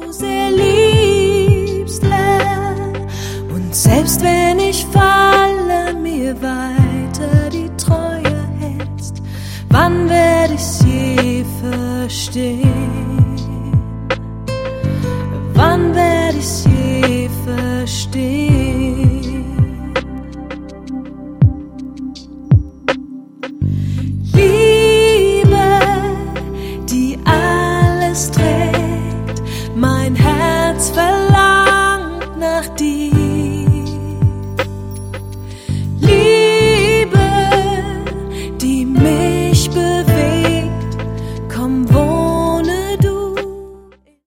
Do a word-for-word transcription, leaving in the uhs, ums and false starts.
so sehr liebst, Herr. Und selbst wenn ich falle, mir weiter die Treue hältst, wann werd ich's je verstehen? Wann werd ich's je verstehen? Liebe, die alles trägt, mein Herz verlangt nach dir.